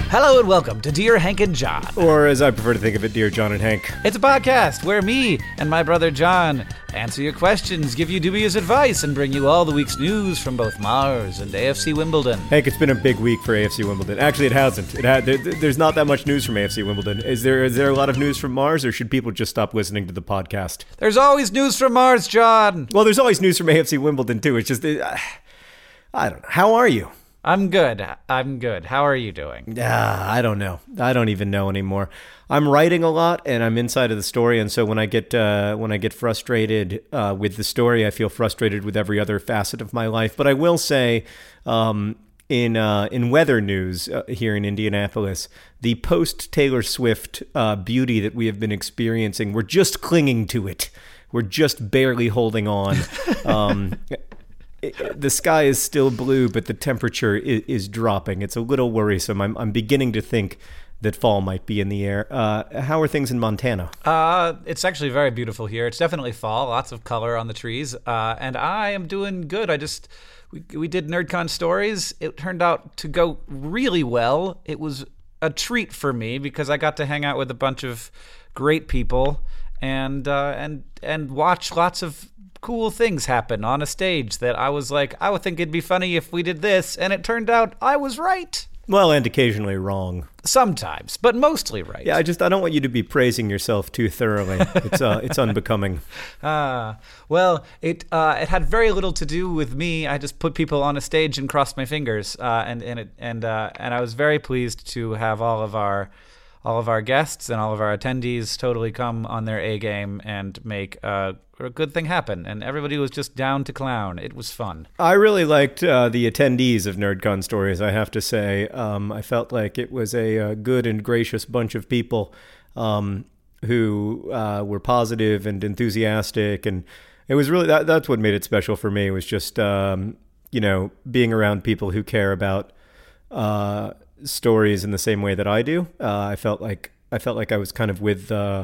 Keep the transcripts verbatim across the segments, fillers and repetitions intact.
Hello and welcome to Dear Hank and John. Or as I prefer to think of it, Dear John and Hank. It's a podcast where me and my brother John answer your questions, give you dubious advice, and bring you all the week's news from both Mars and A F C Wimbledon. Hank, it's been a big week for A F C Wimbledon. Actually, it hasn't. It had, there, there's not that much news from A F C Wimbledon. Is there? Is there a lot of news from Mars, or should people just stop listening to the podcast? There's always news from Mars, John. Well, there's always news from A F C Wimbledon, too. It's just, uh, I don't know. How are you? I'm good. I'm good. How are you doing? Yeah, I don't know. I don't even know anymore. I'm writing a lot, and I'm inside of the story, and so when I get uh, when I get frustrated uh, with the story, I feel frustrated with every other facet of my life. But I will say, um, in uh, in weather news uh, here in Indianapolis, the post Taylor Swift uh, beauty that we have been experiencing, we're just clinging to it. We're just barely holding on. Um, The sky is still blue, but the temperature is, is dropping. It's a little worrisome. I'm, I'm beginning to think that fall might be in the air. Uh, how are things in Montana? Uh, it's actually very beautiful here. It's definitely fall. Lots of color on the trees. Uh, and I am doing good. I just, we, we did NerdCon Stories. It turned out to go really well. It was a treat for me because I got to hang out with a bunch of great people and uh, and and watch lots of cool things happen on a stage that I was like, I would think it'd be funny if we did this, and it turned out I was right. Well, and occasionally wrong. Sometimes, but mostly right. Yeah, I just I don't want you to be praising yourself too thoroughly. It's uh, it's unbecoming. Ah, uh, well, it uh, it had very little to do with me. I just put people on a stage and crossed my fingers, uh, and and it and uh, and I was very pleased to have all of our. all of our guests and all of our attendees totally come on their A game and make uh, a good thing happen. And everybody was just down to clown. It was fun. I really liked uh, the attendees of NerdCon Stories, I have to say. Um, I felt like it was a, a good and gracious bunch of people um, who uh, were positive and enthusiastic. And it was really, that, that's what made it special for me, was just, um, you know, being around people who care about uh stories in the same way that I do. Uh, I felt like I felt like I was kind of with uh,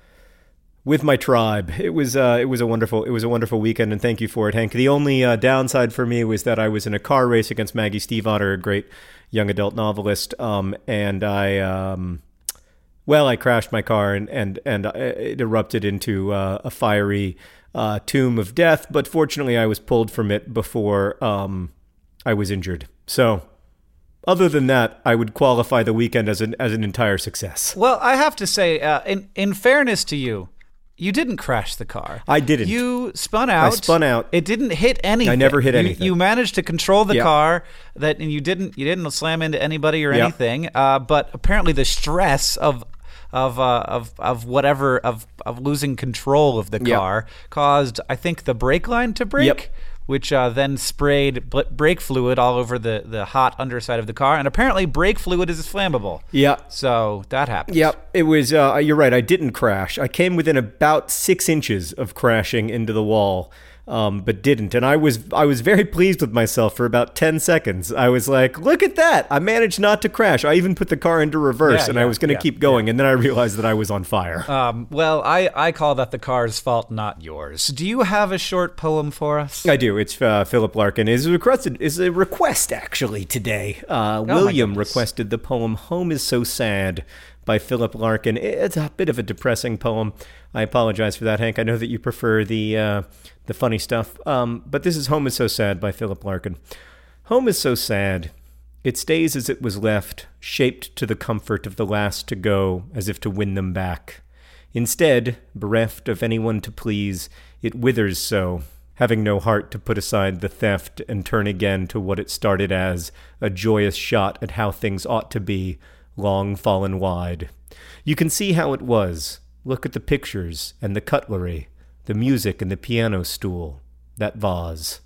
with my tribe. It was uh, it was a wonderful it was a wonderful weekend, and thank you for it, Hank. The only uh, downside for me was that I was in a car race against Maggie Stiefvater, a great young adult novelist, um, and I um, well I crashed my car and and and it erupted into uh, a fiery uh, tomb of death. But fortunately, I was pulled from it before um, I was injured. So. Other than that, I would qualify the weekend as an as an entire success. Well, I have to say, uh, in in fairness to you, you didn't crash the car. I didn't. You spun out. I spun out. It didn't hit anything. I never hit you, anything. You managed to control the yep. car, that, and you didn't you didn't slam into anybody or yep. anything. Uh, but apparently, the stress of of uh, of of whatever of of losing control of the car yep. caused, I think, the brake line to break. Yep. Which uh, then sprayed b- brake fluid all over the, the hot underside of the car. And apparently brake fluid is flammable. Yeah. So that happened. Yep. It was, uh, you're right, I didn't crash. I came within about six inches of crashing into the wall, um, but didn't. And I was I was very pleased with myself for about ten seconds. I was like, look at that. I managed not to crash. I even put the car into reverse, yeah, and yeah, I was going to yeah, keep going. Yeah. And then I realized that I was on fire. Um, well, I, I call that the car's fault, not yours. Do you have a short poem for us? I do. It's uh, Philip Larkin. Is requested is a request actually today. Uh, oh, William requested the poem "Home Is So Sad" by Philip Larkin. It's a bit of a depressing poem. I apologize for that, Hank. I know that you prefer the uh, the funny stuff, um, but this is "Home Is So Sad" by Philip Larkin. Home is so sad. It stays as it was left, shaped to the comfort of the last to go, as if to win them back. Instead, bereft of anyone to please, it withers so, having no heart to put aside the theft and turn again to what it started as, a joyous shot at how things ought to be, long fallen wide. You can see how it was. Look at the pictures and the cutlery, the music and the piano stool, that vase.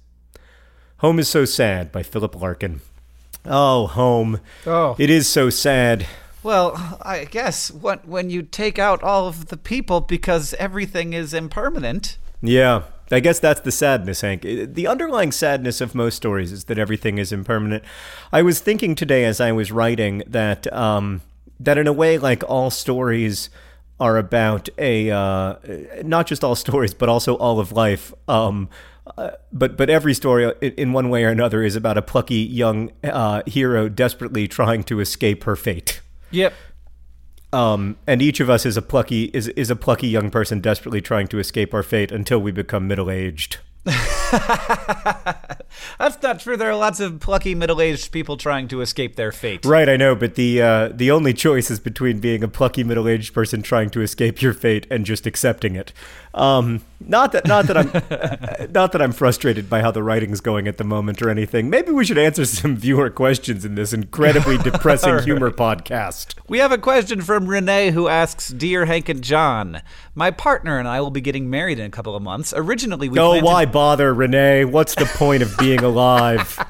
Home is So Sad by Philip Larkin. Oh, home. Oh. It is so sad. Well, I guess when, when you take out all of the people because everything is impermanent. Yeah, I guess that's the sadness, Hank. The underlying sadness of most stories is that everything is impermanent. I was thinking today as I was writing that um, that in a way, like all stories are about a, uh, not just all stories, but also all of life, um, uh, but but every story in, in one way or another is about a plucky young uh, hero desperately trying to escape her fate. Yep. Um, and each of us is a plucky is is a plucky young person desperately trying to escape our fate until we become middle-aged. That's not true. There are lots of plucky middle-aged people trying to escape their fate. Right, I know, but the uh, the only choice is between being a plucky middle-aged person trying to escape your fate and just accepting it. Um, not that not that I'm uh, not that I'm frustrated by how the writing's going at the moment or anything. Maybe we should answer some viewer questions in this incredibly depressing right. humor podcast. We have a question from Renee who asks, "Dear Hank and John, my partner and I will be getting married in a couple of months. Originally, we oh, why to- bother, Renee? What's the point of being alive?"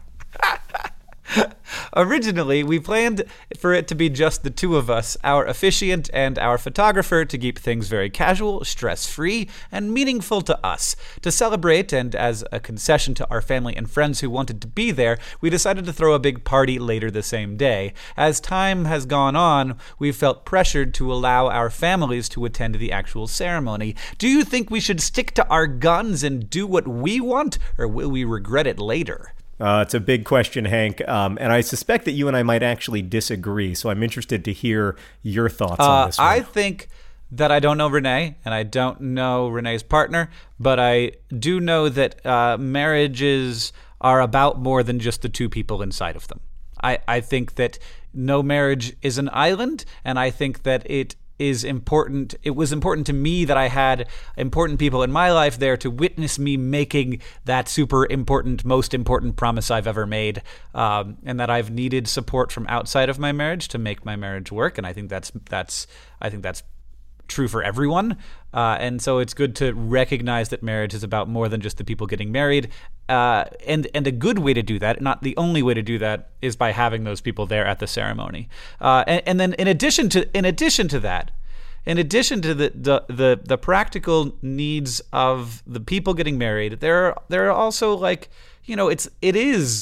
Originally, we planned for it to be just the two of us, our officiant and our photographer, to keep things very casual, stress-free, and meaningful to us. To celebrate, and as a concession to our family and friends who wanted to be there, we decided to throw a big party later the same day. As time has gone on, we've felt pressured to allow our families to attend the actual ceremony. Do you think we should stick to our guns and do what we want, or will we regret it later? Uh, it's a big question, Hank, um, and I suspect that you and I might actually disagree, so I'm interested to hear your thoughts uh, on this one. I think that I don't know Renee, and I don't know Renee's partner, but I do know that uh, marriages are about more than just the two people inside of them. I, I think that no marriage is an island, and I think that it is important. It was important to me that I had important people in my life there to witness me making that super important, most important promise I've ever made, um, and that I've needed support from outside of my marriage to make my marriage work. And I think that's that's I think that's true for everyone. Uh, and so it's good to recognize that marriage is about more than just the people getting married. Uh, and and a good way to do that, not the only way to do that, is by having those people there at the ceremony. Uh, and, and then in addition to in addition to that, in addition to the, the the the practical needs of the people getting married, there are there are also, like, you know, it's it is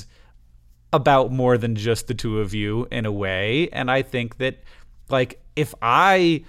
about more than just the two of you in a way. And I think that, like, if I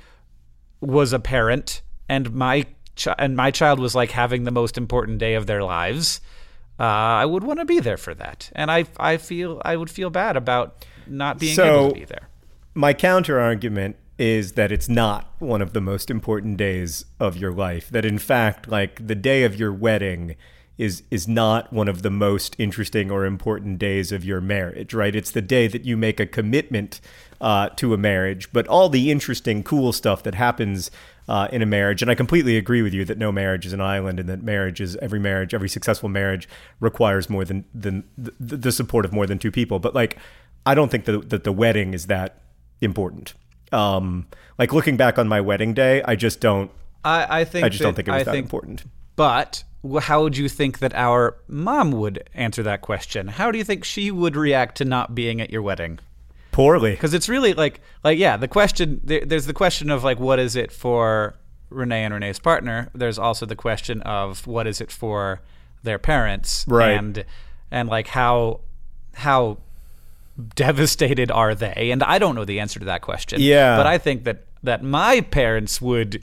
was a parent and my ch- and my child was like having the most important day of their lives, uh, I would want to be there for that. And I I feel I would feel bad about not being so, able to be there. My counter argument is that it's not one of the most important days of your life. That in fact, like, the day of your wedding is is not one of the most interesting or important days of your marriage, right? It's the day that you make a commitment uh, to a marriage, but all the interesting, cool stuff that happens uh, in a marriage, and I completely agree with you that no marriage is an island, and that marriage is every marriage, every successful marriage requires more than, than the, the support of more than two people. But, like, I don't think that, that the wedding is that important. Um, like, looking back on my wedding day, I just don't. I, I think I just that, don't think it was I that think, important. But how would you think that our mom would answer that question? How do you think she would react to not being at your wedding? Poorly. Because it's really like, like, yeah, the question, there, there's the question of, like, what is it for Renee and Renee's partner? There's also the question of what is it for their parents? Right. And, and like, how, how devastated are they? And I don't know the answer to that question. Yeah. But I think that, that my parents would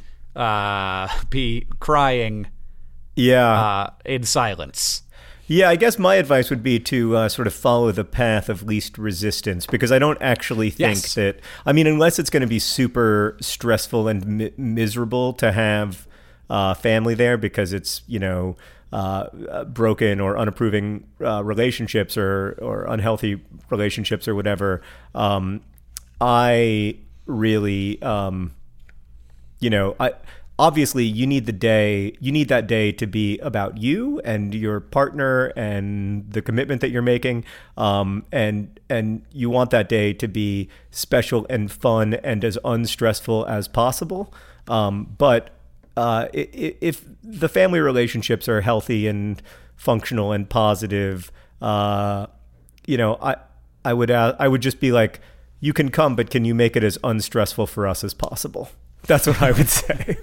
uh, be crying Yeah. uh, in silence. Yeah, I guess my advice would be to uh, sort of follow the path of least resistance, because I don't actually think Yes. that, I mean, unless it's going to be super stressful and mi- miserable to have uh, family there because it's, you know, uh, uh, broken or unapproving uh, relationships or, or unhealthy relationships or whatever, um, I really, um, you know, I... Obviously, you need the day, you need that day to be about you and your partner and the commitment that you're making. Um, and and you want that day to be special and fun and as unstressful as possible. Um, but uh, if, if the family relationships are healthy and functional and positive, uh, you know, I I would uh, I would just be like, you can come, but can you make it as unstressful for us as possible? That's what I would say.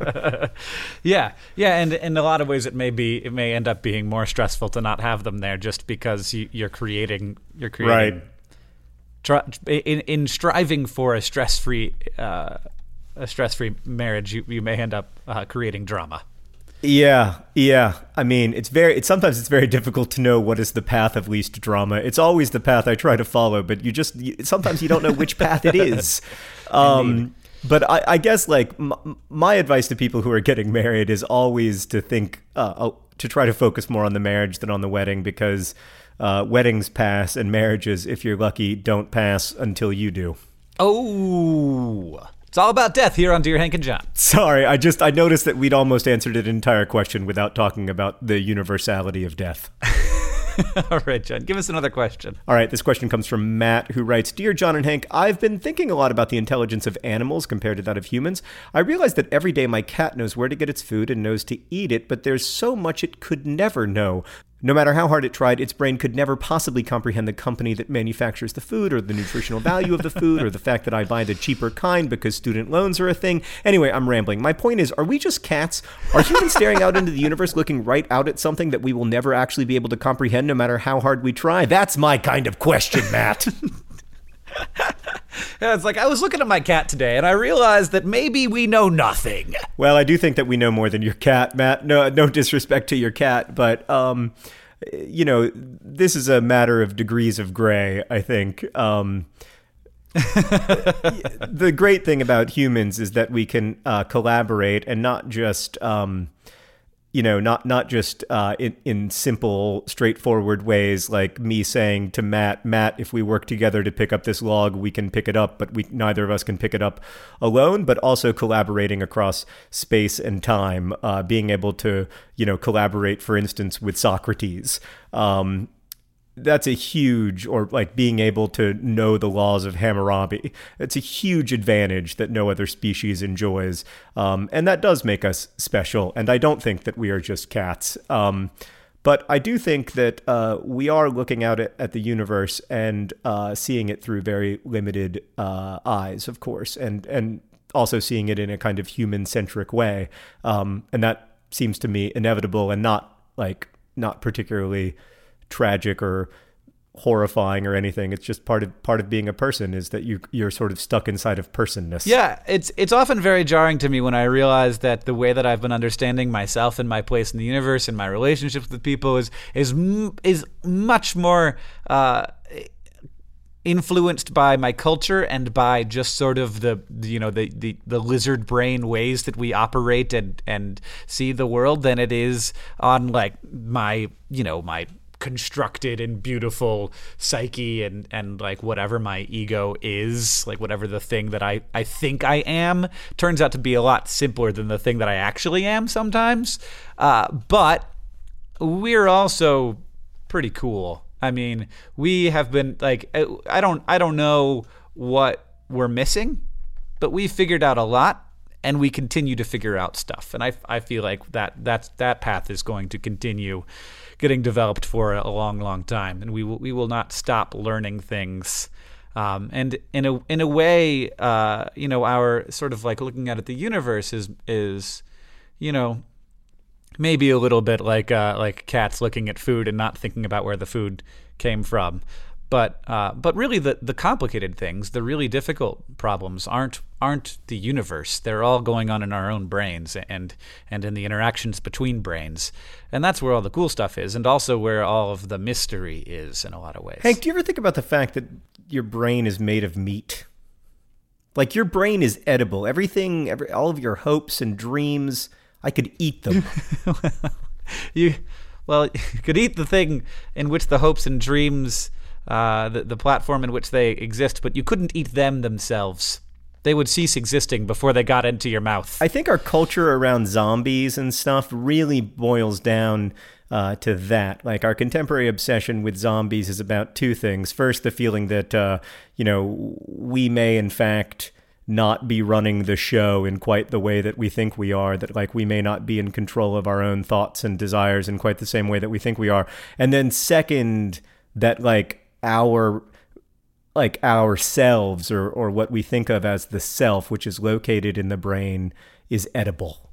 yeah, yeah, and in a lot of ways, it may be, it may end up being more stressful to not have them there, just because you, you're creating, you're creating, right. Try, in in striving for a stress-free, uh, a stress-free marriage, you you may end up uh, creating drama. Yeah, yeah. I mean, it's very. It's sometimes it's very difficult to know what is the path of least drama. It's always the path I try to follow, but you just you, sometimes you don't know which path it is. Um, but I, I guess like m- my advice to people who are getting married is always to think uh, to try to focus more on the marriage than on the wedding, because uh, weddings pass and marriages, if you're lucky, don't pass until you do. Oh. It's all about death here on Dear Hank and John. Sorry, I just I noticed that we'd almost answered an entire question without talking about the universality of death. All right, John, give us another question. All right, this question comes from Matt, who writes, Dear John and Hank, I've been thinking a lot about the intelligence of animals compared to that of humans. I realize that every day my cat knows where to get its food and knows to eat it, but there's so much it could never know. No matter how hard it tried, its brain could never possibly comprehend the company that manufactures the food, or the nutritional value of the food, or the fact that I buy the cheaper kind because student loans are a thing. Anyway, I'm rambling. My point is, are we just cats? Are humans staring out into the universe looking right out at something that we will never actually be able to comprehend no matter how hard we try? That's my kind of question, Matt. Yeah, it's like I was looking at my cat today and I realized that maybe we know nothing. Well, I do think that we know more than your cat, Matt. No, no disrespect to your cat, but um, you know, this is a matter of degrees of gray, I think. Um, the great thing about humans is that we can uh, collaborate, and not just um, you know, not not just uh, in, in simple, straightforward ways, like me saying to Matt, Matt, if we work together to pick up this log, we can pick it up, but we neither of us can pick it up alone, but also collaborating across space and time, uh, being able to, you know, collaborate, for instance, with Socrates. Um, That's a huge, or like being able to know the laws of Hammurabi. It's a huge advantage that no other species enjoys. Um, and that does make us special. And I don't think that we are just cats. Um, but I do think that uh, we are looking out at, at the universe and uh, seeing it through very limited uh, eyes, of course, and, and also seeing it in a kind of human-centric way. Um, and that seems to me inevitable and not like, not particularly tragic or horrifying or anything. It's just part of part of being a person, is that you you're sort of stuck inside of personness. Yeah, it's it's often very jarring to me when I realize that the way that I've been understanding myself and my place in the universe and my relationships with people is is is much more uh, influenced by my culture and by just sort of the you know the, the the lizard brain ways that we operate and and see the world than it is on like my you know my constructed and beautiful psyche and and like whatever my ego is, like whatever the thing that I, I think I am turns out to be a lot simpler than the thing that I actually am sometimes. Uh, but we're also pretty cool. I mean, we have been like, I don't I don't know what we're missing, but we figured out a lot. And we continue to figure out stuff, and I, I feel like that that's, that path is going to continue getting developed for a long, long time, and we will we will not stop learning things. Um, and in a in a way, uh, you know, our sort of like looking at it, the universe is is, you know, maybe a little bit like uh, like cats looking at food and not thinking about where the food came from. But uh, but really, the, the complicated things, the really difficult problems, aren't aren't the universe. They're all going on in our own brains and and in the interactions between brains, and that's where all the cool stuff is, and also where all of the mystery is in a lot of ways. Hank, do you ever think about the fact that your brain is made of meat? Like, your brain is edible. Everything, every all of your hopes and dreams, I could eat them. you, well, you could eat the thing in which the hopes and dreams. Uh, the, the platform in which they exist, but you couldn't eat them themselves. They would cease existing before they got into your mouth. I think our culture around zombies and stuff really boils down uh, to that. Like, our contemporary obsession with zombies is about two things. First, the feeling that, uh, you know, we may in fact not be running the show in quite the way that we think we are, that like we may not be in control of our own thoughts and desires in quite the same way that we think we are. And then second, that like our like ourselves or or what we think of as the self, which is located in the brain, is edible.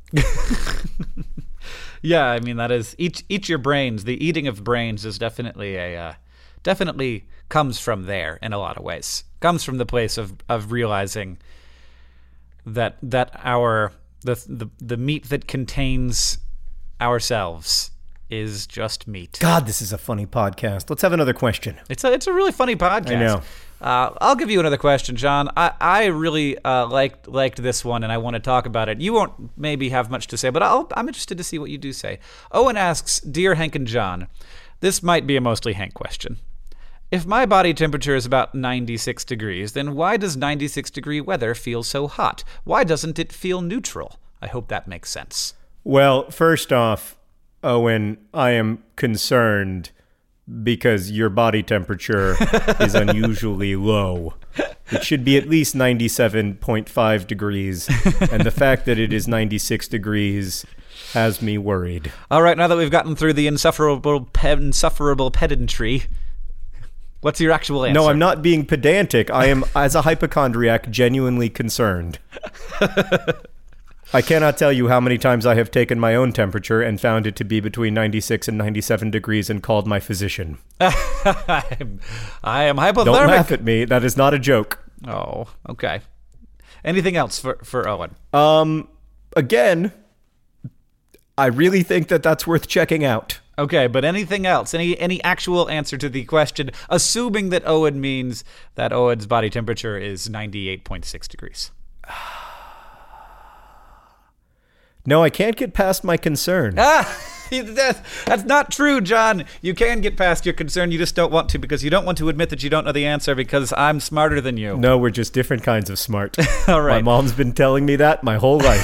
Yeah, I mean, that is eat eat your brains. The eating of brains is definitely a uh, definitely comes from there in a lot of ways. Comes from the place of of realizing that that our the the the meat that contains ourselves is just meat. God, this is a funny podcast. Let's have another question. It's a, it's a really funny podcast. I know. Uh, I'll give you another question, John. I, I really uh, liked liked this one, and I want to talk about it. You won't maybe have much to say, but I'll, I'm interested to see what you do say. Owen asks, Dear Hank and John, this might be a mostly Hank question. If my body temperature is about ninety-six degrees, then why does ninety-six degree weather feel so hot? Why doesn't it feel neutral? I hope that makes sense. Well, first off, Owen, I am concerned because your body temperature is unusually low. It should be at least ninety-seven point five degrees, and the fact that it is ninety-six degrees has me worried. All right, now that we've gotten through the insufferable, pe- insufferable pedantry, what's your actual answer? No, I'm not being pedantic. I am, as a hypochondriac, genuinely concerned. I cannot tell you how many times I have taken my own temperature and found it to be between ninety-six and ninety-seven degrees and called my physician. I'm, I am hypothermic. Don't laugh at me. That is not a joke. Oh, okay. Anything else for, for Owen? Um, again, I really think that that's worth checking out. Okay, but anything else? Any any actual answer to the question, assuming that Owen means that Owen's body temperature is ninety-eight point six degrees? No, I can't get past my concern. Ah, that, that's not true, John. You can get past your concern. You just don't want to because you don't want to admit that you don't know the answer because I'm smarter than you. No, we're just different kinds of smart. All right. My mom's been telling me that my whole life.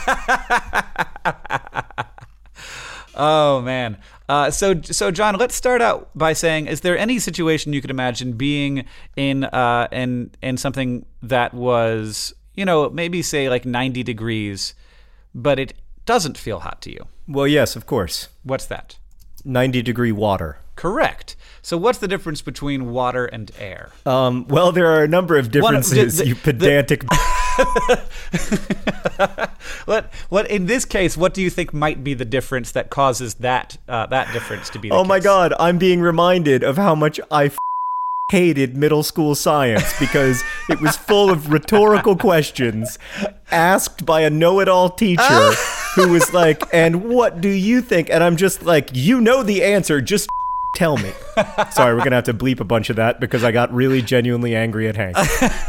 Oh, man. Uh, so, so John, let's start out by saying, is there any situation you could imagine being in, uh, in, in something that was, you know, maybe say like ninety degrees, but it doesn't feel hot to you? Well, yes, of course. What's that? ninety degree water. Correct. So what's the difference between water and air? Um, well, there are a number of differences, the, the, you pedantic... what, what, in this case, what do you think might be the difference that causes that uh, that difference to be the Oh case? my God, I'm being reminded of how much I f- hated middle school science because it was full of rhetorical questions asked by a know-it-all teacher who was like, and what do you think? And I'm just like, you know the answer, just tell me. Sorry, we're going to have to bleep a bunch of that because I got really genuinely angry at Hank.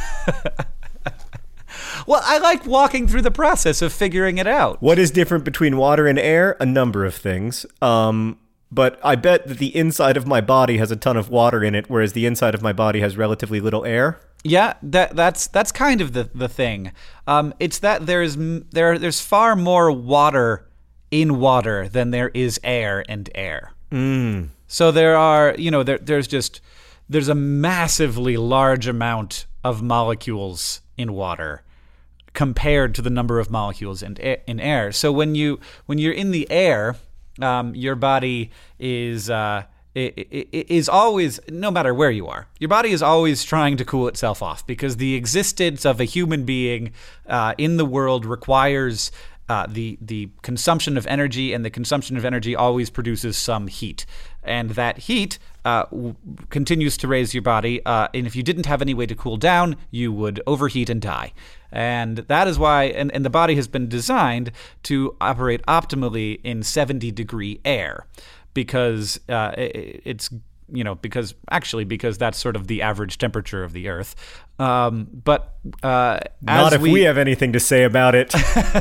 Well, I like walking through the process of figuring it out. What is different between water and air? A number of things. Um... But I bet that the inside of my body has a ton of water in it, whereas the inside of my body has relatively little air. Yeah, that that's that's kind of the the thing. Um, it's that there's there there's far more water in water than there is air and air. Mm. So there are, you know, there there's just there's a massively large amount of molecules in water compared to the number of molecules in air, in air. So when you when you're in the air, Um, your body is uh, it, it, is always, no matter where you are, your body is always trying to cool itself off because the existence of a human being uh, in the world requires uh, the the consumption of energy, and the consumption of energy always produces some heat, and that heat uh, w- continues to raise your body. Uh, and if you didn't have any way to cool down, you would overheat and die. And that is why, and, and the body has been designed to operate optimally in seventy degree air because uh, it, it's, you know, because actually, because that's sort of the average temperature of the Earth. Um, but uh, not as if we, we have anything to say about it.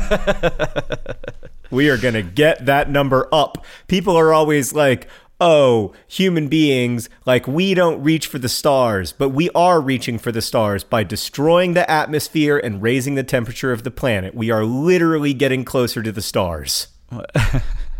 We are going to get that number up. People are always like, oh, human beings, like we don't reach for the stars, but we are reaching for the stars by destroying the atmosphere and raising the temperature of the planet. We are literally getting closer to the stars. I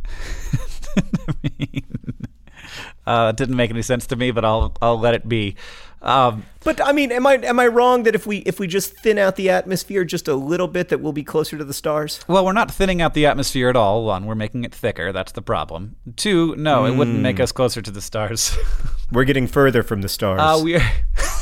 mean, uh, it didn't make any sense to me, but I'll I'll let it be. Um, but I mean, am I am I wrong that if we if we just thin out the atmosphere just a little bit, that we'll be closer to the stars? Well, we're not thinning out the atmosphere at all. One, we're making it thicker. That's the problem. Two, no, mm. it wouldn't make us closer to the stars. We're getting further from the stars. Uh, we are.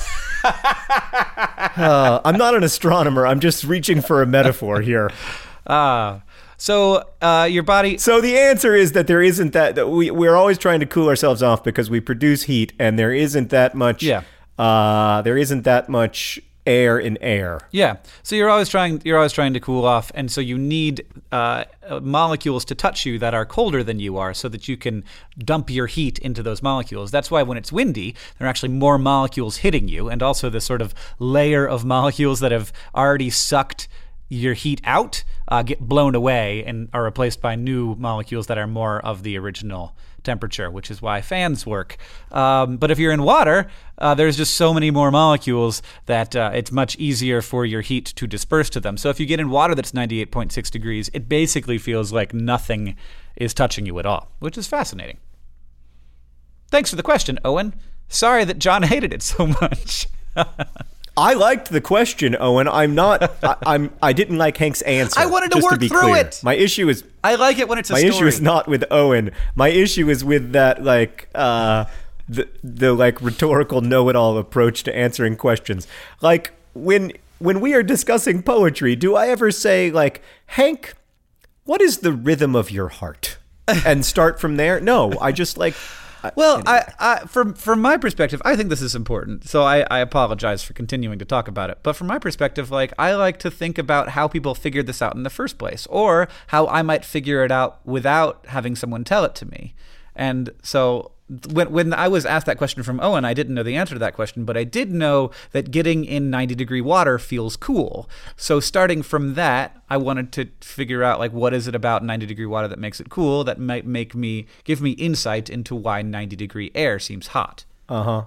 uh, I'm not an astronomer. I'm just reaching for a metaphor here. Ah. Uh, So uh, your body. So the answer is that there isn't that, that we we're always trying to cool ourselves off because we produce heat, and there isn't that much. Yeah. Uh, there isn't that much air in air. Yeah. So you're always trying you're always trying to cool off, and so you need uh, molecules to touch you that are colder than you are so that you can dump your heat into those molecules. That's why when it's windy, there are actually more molecules hitting you, and also this sort of layer of molecules that have already sucked your heat out uh, get blown away and are replaced by new molecules that are more of the original temperature, which is why fans work. Um, but if you're in water, uh, there's just so many more molecules that uh, it's much easier for your heat to disperse to them. So if you get in water that's ninety-eight point six degrees, it basically feels like nothing is touching you at all, which is fascinating. Thanks for the question, Owen. Sorry that John hated it so much. I liked the question, Owen. I'm not. I, I'm. I didn't like Hank's answer. I wanted to just work to be through clear. it. My issue is. I like it when it's a my story. issue is not with Owen. My issue is with that, like, uh, the the like rhetorical know-it-all approach to answering questions. Like when when we are discussing poetry, do I ever say like, Hank, what is the rhythm of your heart? And start from there? No, I just like. Well, anyway. I, I, from from my perspective, I think this is important. So I, I apologize for continuing to talk about it. But from my perspective, like I like to think about how people figured this out in the first place, or how I might figure it out without having someone tell it to me. And so when when I was asked that question from Owen, I didn't know the answer to that question, but I did know that getting in ninety degree water feels cool. So starting from that, I wanted to figure out like what is it about ninety degree water that makes it cool, that might make me give me insight into why ninety degree air seems hot. Uh-huh.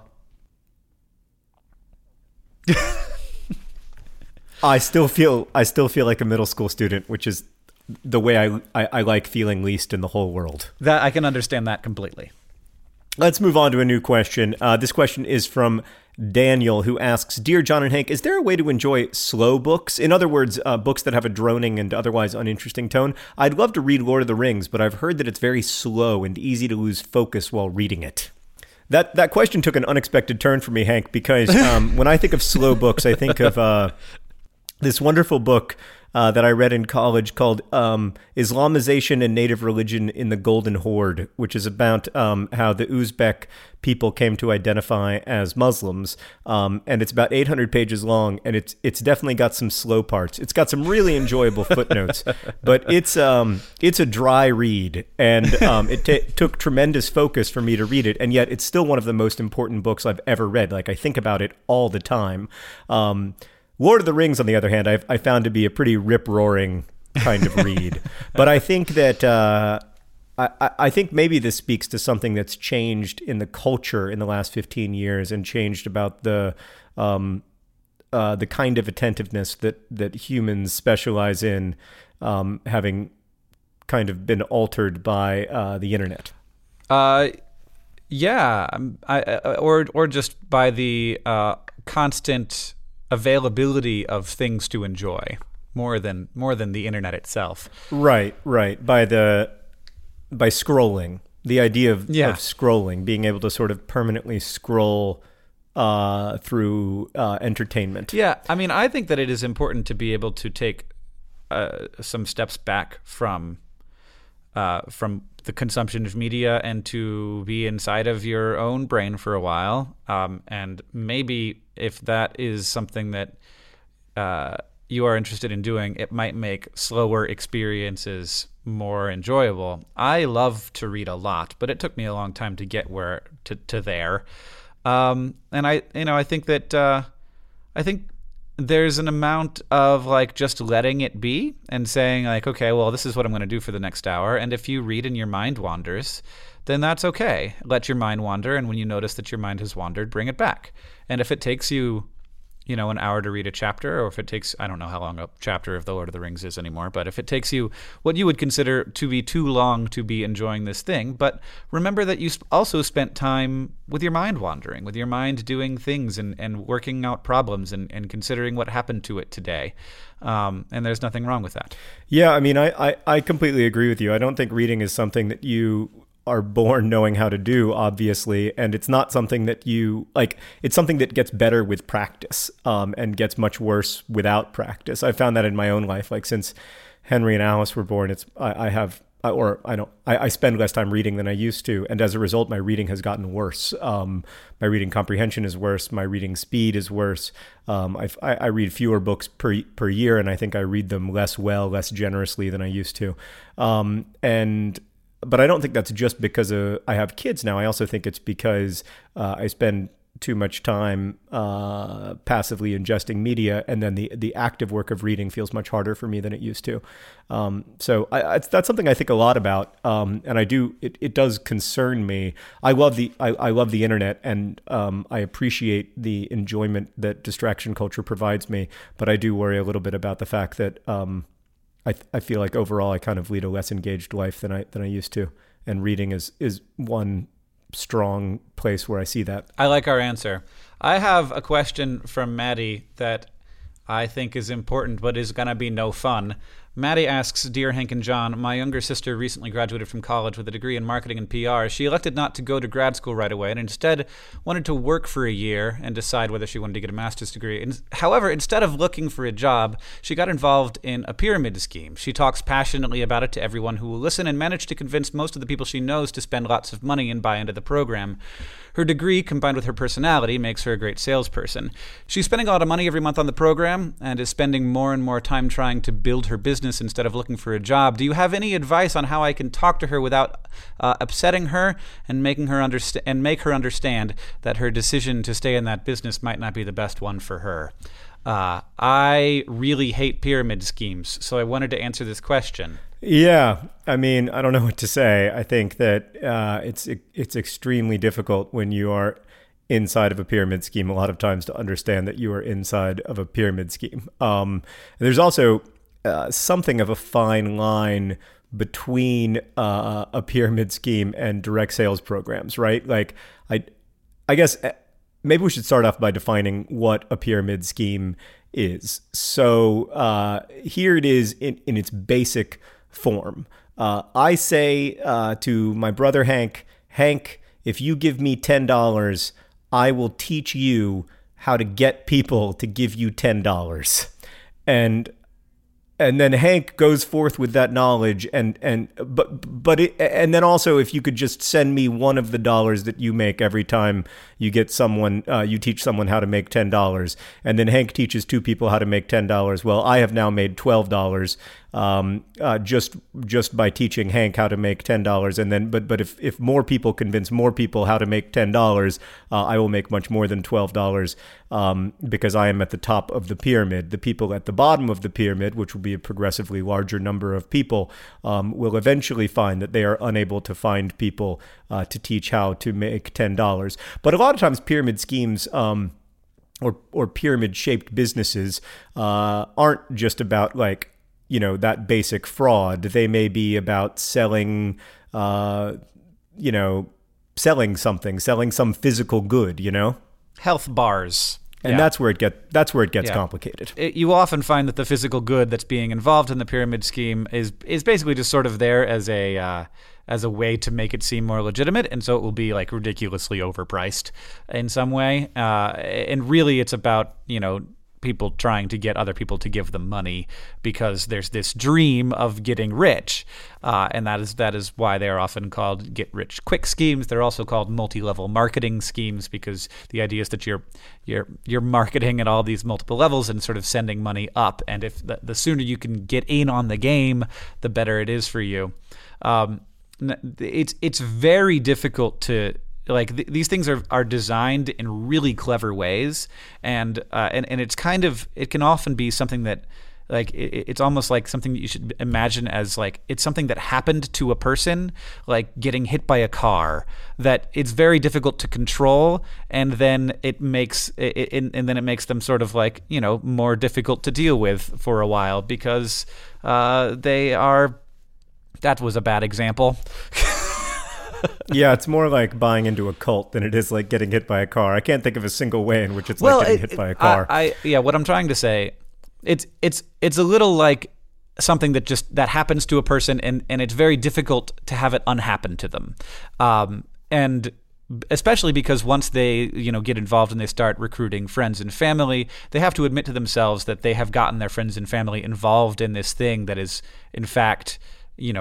I still feel I still feel like a middle school student, which is the way I, I, I like feeling least in the whole world. That I can understand that completely. Let's move on to a new question. Uh, this question is from Daniel, who asks, Dear John and Hank, is there a way to enjoy slow books? In other words, uh, books that have a droning and otherwise uninteresting tone. I'd love to read Lord of the Rings, but I've heard that it's very slow and easy to lose focus while reading it. That that question took an unexpected turn for me, Hank, because um, when I think of slow books, I think of uh, this wonderful book Uh, that I read in college called um, Islamization and Native Religion in the Golden Horde, which is about um, how the Uzbek people came to identify as Muslims. Um, and it's about eight hundred pages long, and it's it's definitely got some slow parts. It's got some really enjoyable footnotes, but it's um it's a dry read, and um, it t- took tremendous focus for me to read it, and yet it's still one of the most important books I've ever read. Like, I think about it all the time. Um Lord of the Rings, on the other hand, I've, I found to be a pretty rip-roaring kind of read. But I think that uh, I, I think maybe this speaks to something that's changed in the culture in the last fifteen years, and changed about the um, uh, the kind of attentiveness that that humans specialize in, um, having kind of been altered by uh, the internet. Uh, yeah, I, I, or or just by the uh, constant availability of things to enjoy more than more than the internet itself. Right, right. By the by scrolling, the idea of, yeah. of scrolling, being able to sort of permanently scroll uh, through uh, entertainment. Yeah, I mean, I think that it is important to be able to take uh, some steps back from uh, from the consumption of media and to be inside of your own brain for a while. Um, and maybe if that is something that uh, you are interested in doing, it might make slower experiences more enjoyable. I love to read a lot, but it took me a long time to get where to, to there. Um, and I, you know, I think that uh, I think there's an amount of like just letting it be and saying like, okay, well, this is what I'm going to do for the next hour. And if you read and your mind wanders, then that's okay. Let your mind wander. And when you notice that your mind has wandered, bring it back. And if it takes you, you know, an hour to read a chapter, or if it takes, I don't know how long a chapter of The Lord of the Rings is anymore, but if it takes you what you would consider to be too long to be enjoying this thing, but remember that you also spent time with your mind wandering, with your mind doing things and, and working out problems and, and considering what happened to it today. Um, and there's nothing wrong with that. Yeah, I mean, I, I, I completely agree with you. I don't think reading is something that you are born knowing how to do, obviously, and it's not something that you like. It's something that gets better with practice, um, and gets much worse without practice. I found that in my own life. Like, since Henry and Alice were born, it's I, I have or I don't, I, I spend less time reading than I used to. And as a result, my reading has gotten worse. Um, my reading comprehension is worse. My reading speed is worse. Um, I, I read fewer books per per year, and I think I read them less well, less generously than I used to. Um, and but I don't think that's just because of, I have kids now. I also think it's because uh, I spend too much time uh, passively ingesting media, and then the the active work of reading feels much harder for me than it used to. Um, so I, it's, that's something I think a lot about, um, and I do. It, it does concern me. I love the I, I love the internet, and um, I appreciate the enjoyment that distraction culture provides me. But I do worry a little bit about the fact that um, I I feel like overall I kind of lead a less engaged life than I than I used to, and reading is is one strong place where I see that. I like our answer. I have a question from Maddie that I think is important, but is going to be no fun. Maddie asks, Dear Hank and John, my younger sister recently graduated from college with a degree in marketing and P R. She elected not to go to grad school right away and instead wanted to work for a year and decide whether she wanted to get a master's degree. However, instead of looking for a job, she got involved in a pyramid scheme. She talks passionately about it to everyone who will listen and managed to convince most of the people she knows to spend lots of money and buy into the program. Her degree, combined with her personality, makes her a great salesperson. She's spending a lot of money every month on the program and is spending more and more time trying to build her business instead of looking for a job. Do you have any advice on how I can talk to her without uh, upsetting her and making her understand and make her understand that her decision to stay in that business might not be the best one for her? Uh, I really hate pyramid schemes, so I wanted to answer this question. Yeah, I mean, I don't know what to say. I think that uh, it's it's extremely difficult when you are inside of a pyramid scheme a lot of times to understand that you are inside of a pyramid scheme. Um, there's also uh, something of a fine line between uh, a pyramid scheme and direct sales programs, right? Like, I, I guess maybe we should start off by defining what a pyramid scheme is. So uh, here it is in, in its basic form. Uh, I say uh, to my brother Hank, Hank, if you give me ten dollars, I will teach you how to get people to give you ten dollars. And and then Hank goes forth with that knowledge, and and but but it, and then also, if you could just send me one of the dollars that you make every time you get someone, uh, you teach someone how to make ten dollars, and then Hank teaches two people how to make ten dollars. Well, I have now made twelve dollars. Um, uh, just just by teaching Hank how to make ten dollars, and then but but if, if more people convince more people how to make ten dollars, uh, I will make much more than twelve dollars um, because I am at the top of the pyramid. The people at the bottom of the pyramid, which will be a progressively larger number of people, um, will eventually find that they are unable to find people uh, to teach how to make ten dollars. But a lot of times, pyramid schemes. Um, or or pyramid shaped businesses uh, aren't just about like. you know, that basic fraud. They may be about selling, uh, you know, selling something, selling some physical good, you know? Health bars. And yeah. that's where it get that's where it gets yeah. complicated. It, you often find that the physical good that's being involved in the pyramid scheme is is basically just sort of there as a uh, as a way to make it seem more legitimate, and so it will be like ridiculously overpriced in some way. Uh, and really, it's about, you know, people trying to get other people to give them money because there's this dream of getting rich, uh, and that is that is why they are often called get-rich-quick schemes. They're also called multi-level marketing schemes because the idea is that you're you're you're marketing at all these multiple levels and sort of sending money up. And if the, the sooner you can get in on the game, the better it is for you. Um, it's it's very difficult to. Like th- these things are, are designed in really clever ways, and uh, and and it's kind of it can often be something that like it, it's almost like something that you should imagine as like it's something that happened to a person, like getting hit by a car, that it's very difficult to control, and then it makes it, it and then it makes them sort of like, you know, more difficult to deal with for a while because uh, they are. That was a bad example. Yeah, it's more like buying into a cult than it is like getting hit by a car. I can't think of a single way in which it's well, like getting it, hit by a car. I, I yeah, what I'm trying to say, it's it's it's a little like something that just that happens to a person, and, and it's very difficult to have it unhappen to them, um, and especially because once they you know get involved and they start recruiting friends and family, they have to admit to themselves that they have gotten their friends and family involved in this thing that is in fact you know.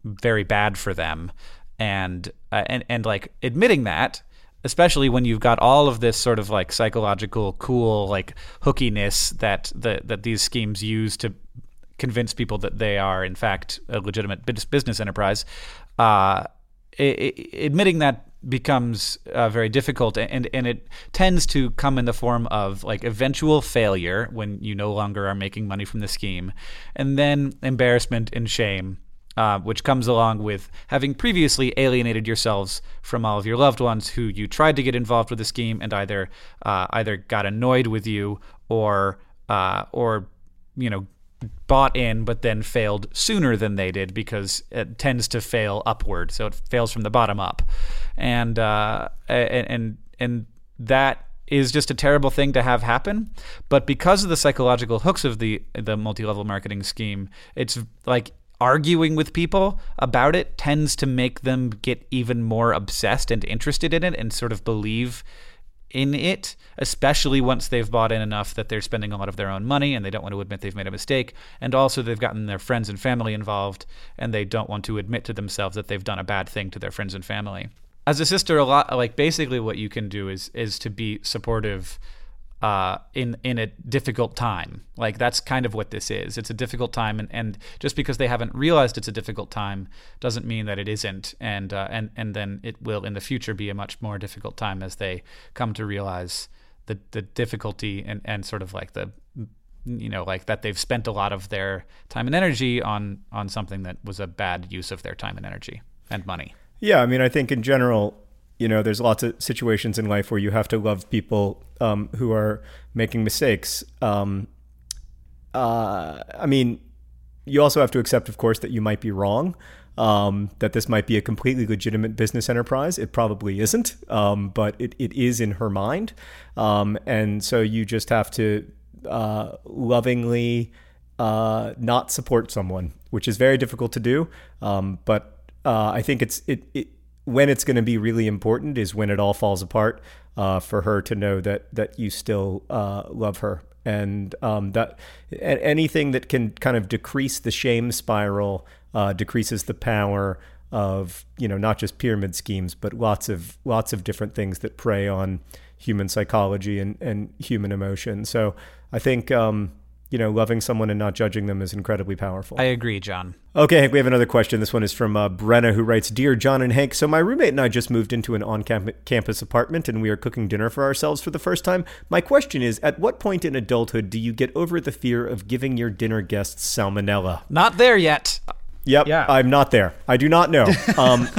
very bad for them, and uh, and and like admitting that, especially when you've got all of this sort of like psychological cool like hookiness that the, that these schemes use to convince people that they are in fact a legitimate business enterprise. Uh, it, it, admitting that becomes uh, very difficult, and and it tends to come in the form of like eventual failure when you no longer are making money from the scheme, and then embarrassment and shame, uh, which comes along with having previously alienated yourselves from all of your loved ones who you tried to get involved with the scheme and either uh, either got annoyed with you or uh, or you know bought in but then failed sooner than they did, because it tends to fail upward, so it fails from the bottom up, and uh, and and and that is just a terrible thing to have happen. But because of the psychological hooks of the the multi-level marketing scheme, it's like arguing with people about it tends to make them get even more obsessed and interested in it and sort of believe in it, especially once they've bought in enough that they're spending a lot of their own money and they don't want to admit they've made a mistake. And also they've gotten their friends and family involved and they don't want to admit to themselves that they've done a bad thing to their friends and family. As a sister, a lot like basically what you can do is is to be supportive uh, in in a difficult time. Like that's kind of what this is. It's a difficult time, and, and just because they haven't realized it's a difficult time doesn't mean that it isn't. And uh, and and then it will in the future be a much more difficult time as they come to realize the the difficulty and, and sort of like the you know like that they've spent a lot of their time and energy on on something that was a bad use of their time and energy and money. Yeah, I mean, I think in general, you know, there's lots of situations in life where you have to love people um, who are making mistakes. Um, uh, I mean, you also have to accept, of course, that you might be wrong, um, that this might be a completely legitimate business enterprise. It probably isn't, um, but it, it is in her mind. Um, and so you just have to uh, lovingly uh, not support someone, which is very difficult to do. Um, but uh, I think it's it, it when it's going to be really important is when it all falls apart, uh, for her to know that that you still uh, love her, and um, that anything that can kind of decrease the shame spiral uh, decreases the power of, you know, not just pyramid schemes, but lots of lots of different things that prey on human psychology and, and human emotion. So I think um, you know, loving someone and not judging them is incredibly powerful. I agree, John. Okay, Hank, we have another question. This one is from uh, Brenna, who writes, Dear John and Hank, so my roommate and I just moved into an on-campus apartment and we are cooking dinner for ourselves for the first time. My question is, at what point in adulthood do you get over the fear of giving your dinner guests salmonella? Not there yet. Yep, yeah. I'm not there. I do not know. Um,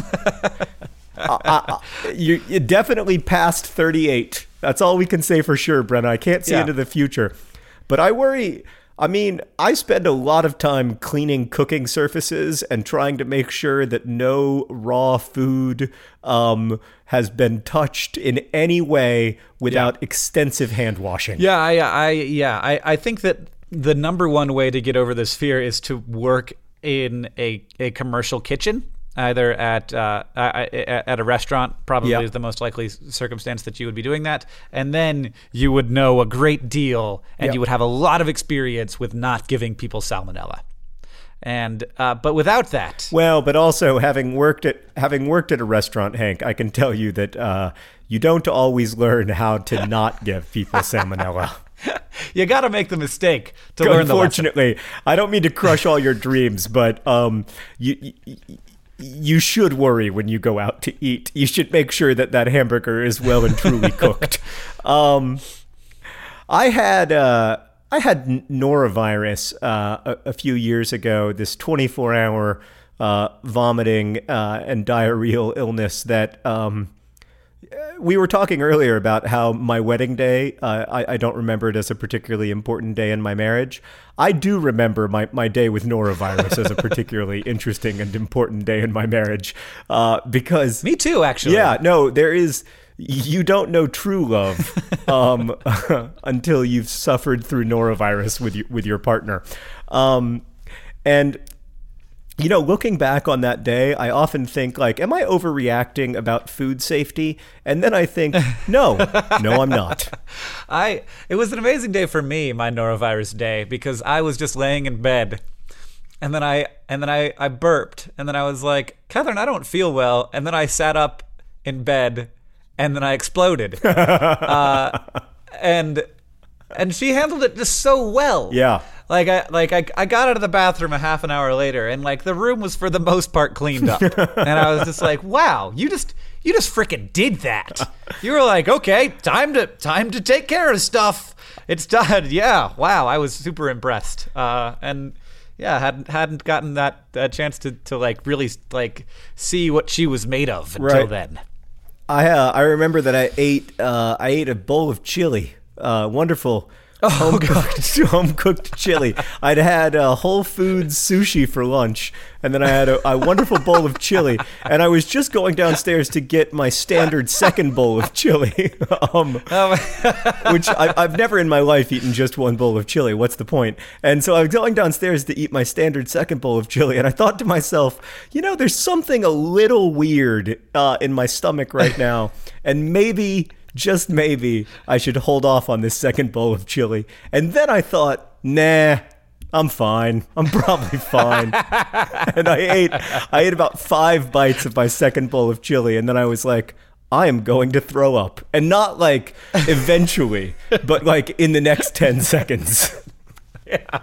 I, I, you, you're definitely past thirty-eight. That's all we can say for sure, Brenna. I can't see yeah. into the future. But I worry, I mean, I spend a lot of time cleaning cooking surfaces and trying to make sure that no raw food um, has been touched in any way without yeah. extensive hand washing. Yeah, I, I, yeah, I, I think that the number one way to get over this fear is to work in a, a commercial kitchen. Either at uh, at a restaurant, probably yep. is the most likely circumstance that you would be doing that. And then you would know a great deal and yep. you would have a lot of experience with not giving people salmonella. And uh, but without that... Well, but also having worked at having worked at a restaurant, Hank, I can tell you that uh, you don't always learn how to not give people salmonella. You got to make the mistake to learn the lesson. Unfortunately, I don't mean to crush all your dreams, but um, you... you You should worry when you go out to eat. You should make sure that that hamburger is well and truly cooked. Um, I had uh, I had norovirus uh, a, a few years ago. This twenty-four hour uh, vomiting uh, and diarrheal illness that um, we were talking earlier about how my wedding day, uh, I, I don't remember it as a particularly important day in my marriage. I do remember my, my day with norovirus as a particularly interesting and important day in my marriage, uh, because... Me too, actually. Yeah, no, there is... You don't know true love um, until you've suffered through norovirus with, you, with your partner. Um, and... You know, looking back on that day, I often think, like, am I overreacting about food safety? And then I think, no, no, I'm not. I It was an amazing day for me, my norovirus day, because I was just laying in bed and then I and then I, I burped, and then I was like, Catherine, I don't feel well, and then I sat up in bed, and then I exploded. uh, and and she handled it just so well. Yeah. Like I like I, I got out of the bathroom a half an hour later, and like the room was for the most part cleaned up, and I was just like, wow, you just you just freaking did that. You were like, okay, time to time to take care of stuff. It's done. Yeah, wow, I was super impressed. Uh, and yeah, hadn't hadn't gotten that, that chance to, to like really like see what she was made of until Right. then. I uh, I remember that I ate uh, I ate a bowl of chili. Uh, wonderful. Oh, home cooked, home cooked chili. I'd had uh, Whole Foods sushi for lunch, and then I had a, a wonderful bowl of chili. And I was just going downstairs to get my standard second bowl of chili, um, Oh, which I, I've never in my life eaten just one bowl of chili. What's the point? And so I was going downstairs to eat my standard second bowl of chili, and I thought to myself, you know, there's something a little weird uh, in my stomach right now, and maybe. Just maybe I should hold off on this second bowl of chili. And then I thought, nah, I'm fine. I'm probably fine. And I ate I ate about five bites of my second bowl of chili, and then I was like, I am going to throw up. And not like eventually, but like in the next ten seconds. yeah.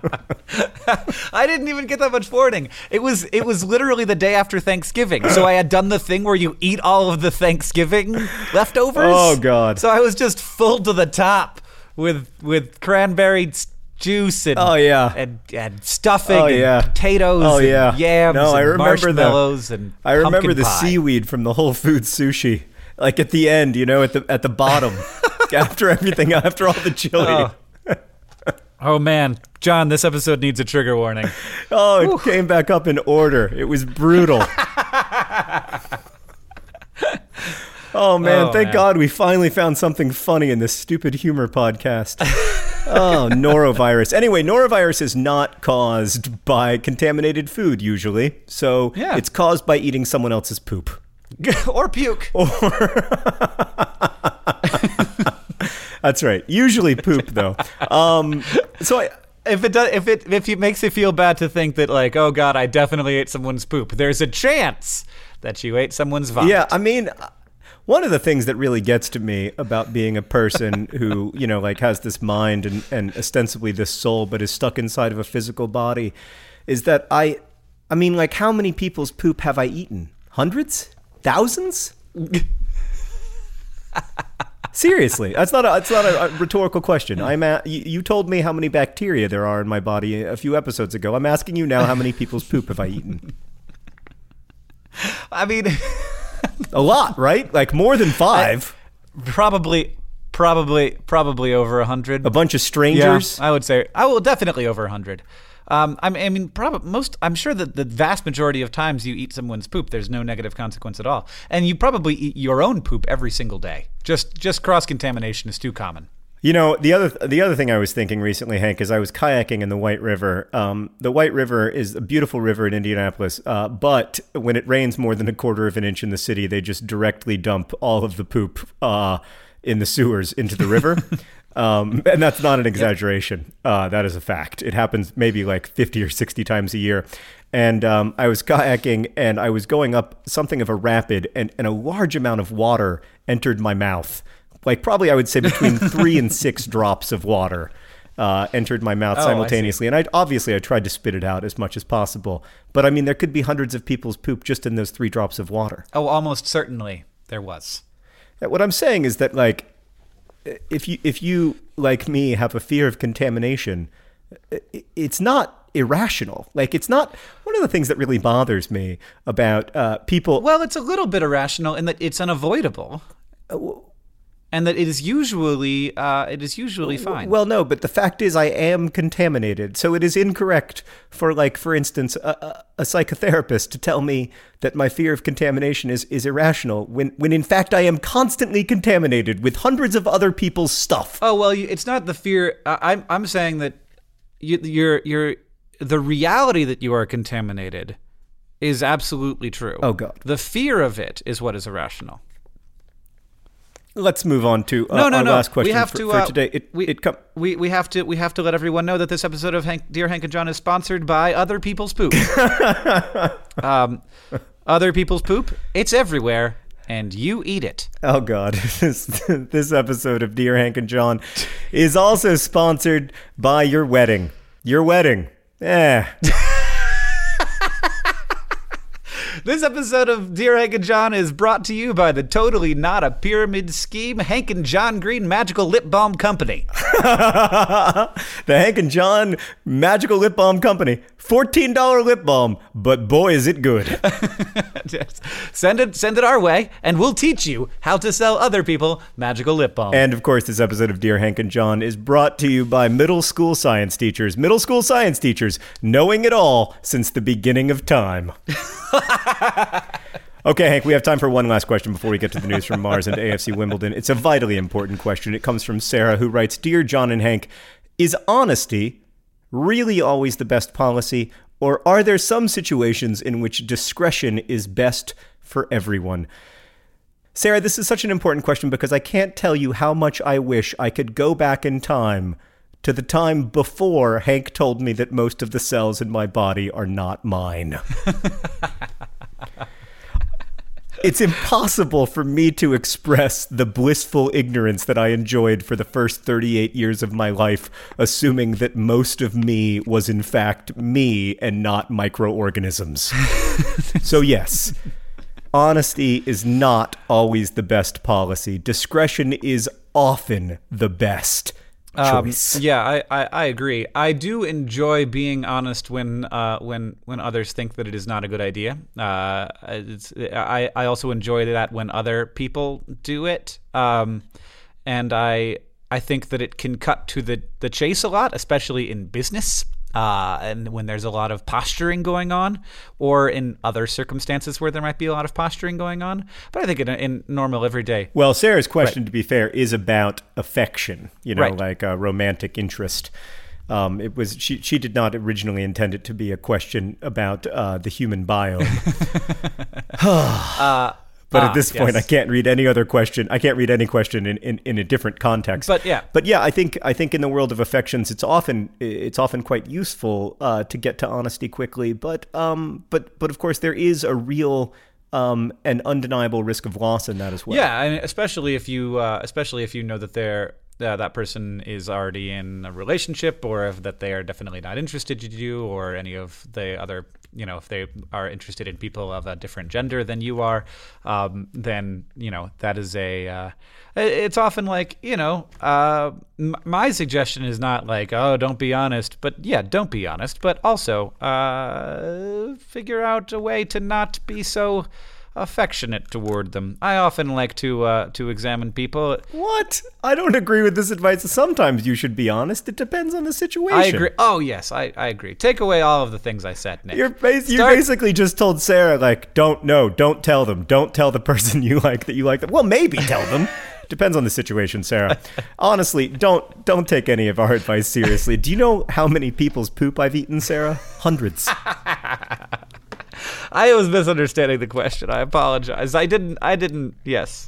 I didn't even get that much warning. It was it was literally the day after Thanksgiving. So I had done the thing where you eat all of the Thanksgiving leftovers. Oh, God. So I was just full to the top with with cranberry s- juice and Oh, yeah. and, and stuffing Oh, and yeah. potatoes Oh, and yeah. yams No, I and remember the- marshmallows and I remember pumpkin the pie. seaweed from the Whole Foods sushi. Like at the end, you know, at the at the bottom. after everything, after all the chili. Oh. Oh man, John, this episode needs a trigger warning. Oh, it came back up in order. It was brutal. Oh, man. Oh, thank man. God we finally found something funny in this stupid humor podcast. Oh, norovirus. Anyway, norovirus is not caused by contaminated food, usually. So Yeah. it's caused by eating someone else's poop. Or puke. That's right. Usually poop, though. Um, so I... If it does, if it if it makes you feel bad to think that like, oh God, I definitely ate someone's poop, there's a chance that you ate someone's vomit. Yeah, I mean, one of the things that really gets to me about being a person who, you know, like has this mind and, and ostensibly this soul, but is stuck inside of a physical body, is that I, I mean, like, how many people's poop have I eaten? Hundreds? Thousands? Seriously, that's not a that's not a, a rhetorical question. I'm a, you, you told me how many bacteria there are in my body a few episodes ago. I'm asking you now, how many people's poop have I eaten? I mean, A lot, right? Like more than five. probably, probably, probably over a hundred. A bunch of Yeah, strangers. I would say I will definitely over a hundred. Um, I mean, I mean, probably most. I'm sure that the vast majority of times you eat someone's poop, there's no negative consequence at all, and you probably eat your own poop every single day. Just, just cross contamination is too common. You know, the other the other thing I was thinking recently, Hank, is I was kayaking in the White River. Um, the White River is a beautiful river in Indianapolis, uh, but when it rains more than a quarter of an inch in the city, they just directly dump all of the poop uh, in the sewers into the river. Um, and that's not an exaggeration. Uh, that is a fact. It happens maybe like fifty or sixty times a year. And um, I was kayaking and I was going up something of a rapid, and, and a large amount of water entered my mouth. Like probably I would say between three and six drops of water uh, entered my mouth Oh, I see. simultaneously. And I obviously I tried to spit it out as much as possible. But I mean, there could be hundreds of people's poop just in those three drops of water. Oh, almost certainly there was. What I'm saying is that, like, if you if you like me have a fear of contamination, it's not irrational. Like, it's not one of the things that really bothers me about uh, people. Well, it's a little bit irrational in that it's unavoidable, and that it is usually uh, it is usually fine. Well, no, but the fact is I am contaminated. So it is incorrect for, like, for instance, a, a, a psychotherapist to tell me that my fear of contamination is, is irrational when, when in fact I am constantly contaminated with hundreds of other people's stuff. Oh well, you- it's not the fear. I- I'm I'm saying that you, you're you're the reality that you are contaminated is absolutely true. Oh, God. The fear of it is what is irrational. Let's move on to uh, no, no, our no. last question we have for, to, for uh, today. It, we, it com- we we have to we have to let everyone know that this episode of Hank, Dear Hank and John is sponsored by Other People's Poop. um, Other People's Poop. It's everywhere, and you eat it. Oh God, this this episode of Dear Hank and John is also sponsored by your wedding. Your wedding. Eh. This episode of Dear Hank and John is brought to you by the totally not a pyramid scheme Hank and John Green Magical Lip Balm Company. The Hank and John Magical Lip Balm Company. fourteen dollars lip balm, but boy is it good. Send it send it our way, and we'll teach you how to sell other people magical lip balm. And of course, this episode of Dear Hank and John is brought to you by middle school science teachers. Middle school science teachers, knowing it all since the beginning of time. Okay, Hank, we have time for one last question before we get to the news from Mars and A F C Wimbledon. It's a vitally important question. It comes from Sarah, who writes, Dear John and Hank, is honesty really always the best policy, or are there some situations in which discretion is best for everyone? Sarah, this is such an important question because I can't tell you how much I wish I could go back in time to the time before Hank told me that most of the cells in my body are not mine. It's impossible for me to express the blissful ignorance that I enjoyed for the first thirty-eight years of my life, assuming that most of me was in fact me and not microorganisms. So yes, honesty is not always the best policy. Discretion is often the best choice. Um, yeah, I, I, I agree. I do enjoy being honest when uh, when when others think that it is not a good idea. Uh, it's, I I also enjoy that when other people do it, um, and I I think that it can cut to the, the chase a lot, especially in business. Uh, and when there's a lot of posturing going on, or in other circumstances where there might be a lot of posturing going on. But I think in, in normal everyday. Well, Sarah's question, right. to be fair, is about affection, you know, right. like a romantic interest. Um, it was she. She did not originally intend it to be a question about uh, the human biome. uh, But ah, at this point, yes. I can't read any other question. I can't read any question in, in, in a different context. But yeah, but yeah, I think I think in the world of affections, it's often it's often quite useful uh, to get to honesty quickly. But um, but but of course, there is a real um, and undeniable risk of loss in that as well. Yeah, and especially if you uh, especially if you know that they're uh, that person is already in a relationship, or if that they are definitely not interested in you, or any of the other. You know, if they are interested in people of a different gender than you are, um, then, you know, that is a, uh, it's often like, you know, uh, m- my suggestion is not like, oh, don't be honest, but yeah, don't be honest, but also uh, figure out a way to not be so affectionate toward them. I often like to uh, to examine people. What? I don't agree with this advice. Sometimes you should be honest. It depends on the situation. I agree. Oh, yes, I, I agree. Take away all of the things I said, Nick. You're, bas- you Start- basically just told Sarah, like, don't, no, don't tell them. Don't tell the person you like that you like them. Well, maybe tell them. Depends on the situation, Sarah. Honestly, don't don't take any of our advice seriously. Do you know how many people's poop I've eaten, Sarah? Hundreds. I was misunderstanding the question. I apologize. I didn't. I didn't. Yes.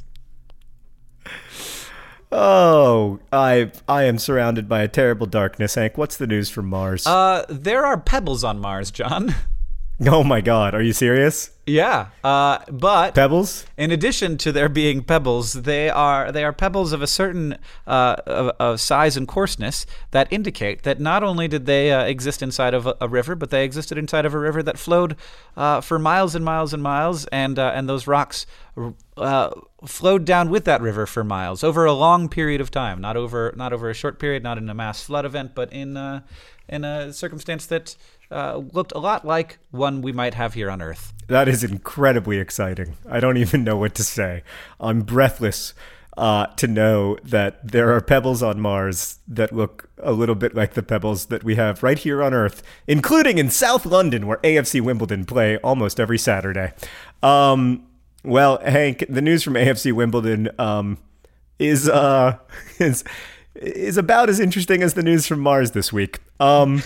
Oh, I I am surrounded by a terrible darkness, Hank. What's the news from Mars? Uh, there are pebbles on Mars, John. Oh my God, are you serious? Yeah. Uh, but Pebbles? in addition to there being pebbles, they are they are pebbles of a certain uh, of, of size and coarseness that indicate that not only did they uh, exist inside of a, a river, but they existed inside of a river that flowed uh, for miles and miles and miles, and uh, and those rocks uh, flowed down with that river for miles over a long period of time, not over not over a short period, not in a mass flood event, but in uh, in a circumstance that uh, looked a lot like one we might have here on Earth. That is incredibly exciting. I don't even know what to say. I'm breathless uh, to know that there are pebbles on Mars that look a little bit like the pebbles that we have right here on Earth, including in South London, where A F C Wimbledon play almost every Saturday. Um, well, Hank, the news from A F C Wimbledon um, is uh, is is about as interesting as the news from Mars this week. Um,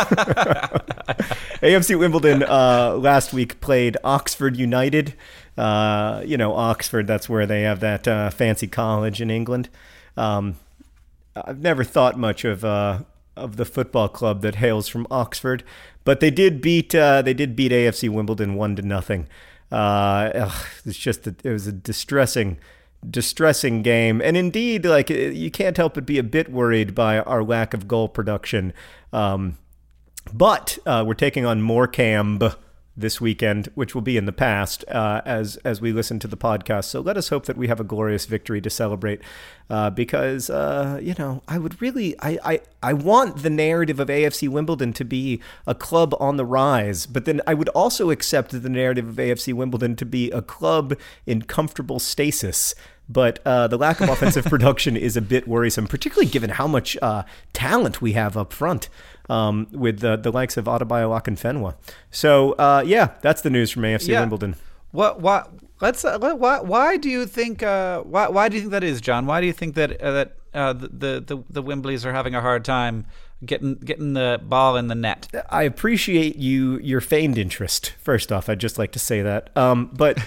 A F C Wimbledon uh, last week played Oxford United. Uh, you know, Oxford, that's where they have that uh, fancy college in England. Um, I've never thought much of uh, of the football club that hails from Oxford, but they did beat uh, they did beat A F C Wimbledon one to nothing. Uh, ugh, it's just a, it was a distressing, distressing game, and indeed, like you can't help but be a bit worried by our lack of goal production. Um, but uh, we're taking on Morecambe this weekend, which will be in the past uh, as as we listen to the podcast. So let us hope that we have a glorious victory to celebrate, uh, because uh, you know I would really I, I I want the narrative of A F C Wimbledon to be a club on the rise, but then I would also accept the narrative of A F C Wimbledon to be a club in comfortable stasis. But uh, the lack of offensive production is a bit worrisome, particularly given how much uh, talent we have up front um, with the, the likes of Adebayo Akinfenwa. So, uh, yeah, that's the news from A F C yeah. Wimbledon. What? What? Let's. Uh, why? Why do you think? Uh, why? Why do you think that is, John? Why do you think that uh, that uh, the, the the Wimbleys are having a hard time getting getting the ball in the net? I appreciate you your feigned interest. First off, I'd just like to say that. Um, but.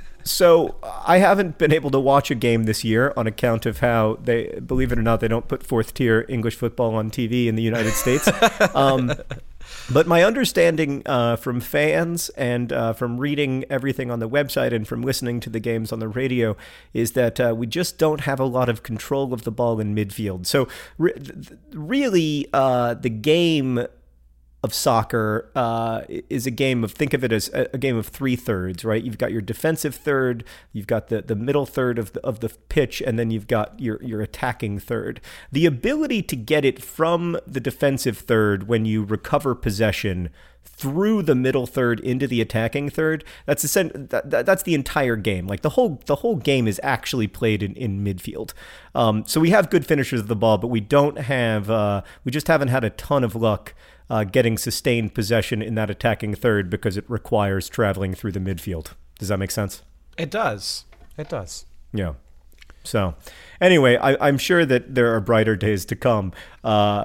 So I haven't been able to watch a game this year on account of how they, believe it or not, they don't put fourth tier English football on T V in the United States. Um, but my understanding uh, from fans and uh, from reading everything on the website and from listening to the games on the radio is that uh, we just don't have a lot of control of the ball in midfield. So re- really uh, the game of soccer uh, is a game of, think of it as a, a game of three thirds, right? You've got your defensive third, you've got the, the middle third of the, of the pitch, and then you've got your, your attacking third. The ability to get it from the defensive third when you recover possession through the middle third into the attacking third, that's the, that, that's the entire game. Like the whole the whole game is actually played in, in midfield. Um, so we have good finishers of the ball, but we don't have, uh, we just haven't had a ton of luck Uh, getting sustained possession in that attacking third because it requires traveling through the midfield. Does that make sense? It does. It does. Yeah. So anyway, I, I'm sure that there are brighter days to come. Uh,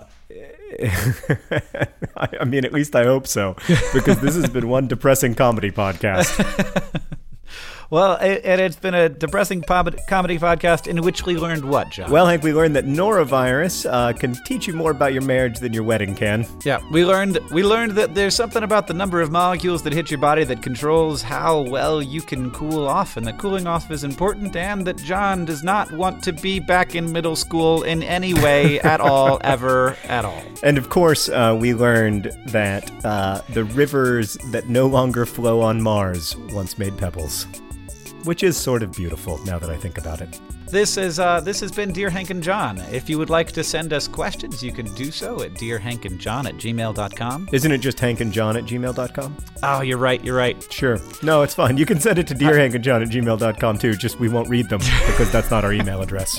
I, I mean, at least I hope so, because this has been one depressing comedy podcast. Well, it, and it's been a depressing po- comedy podcast in which we learned what, John? Well, Hank, we learned that norovirus uh, can teach you more about your marriage than your wedding can. Yeah, we learned we learned that there's something about the number of molecules that hit your body that controls how well you can cool off, and that cooling off is important, and that John does not want to be back in middle school in any way at all, ever, at all. And of course, uh, we learned that uh, the rivers that no longer flow on Mars once made pebbles. Which is sort of beautiful now that I think about it. This is uh, this has been Dear Hank and John. If you would like to send us questions, you can do so at dear hank and john at gmail dot com. Isn't it just hank and john at gmail dot com? Oh, you're right, you're right. Sure. No, it's fine. You can send it to dear hank and john at gmail dot com too, just we won't read them because that's not our email address.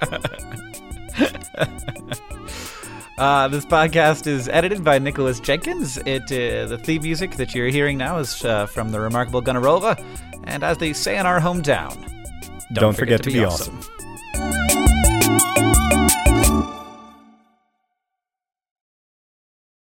Uh, this podcast is edited by Nicholas Jenkins. It uh, the theme music that you're hearing now is uh, from the remarkable Gunnarolla. And as they say in our hometown, don't, don't forget, forget to, to be, be awesome. awesome.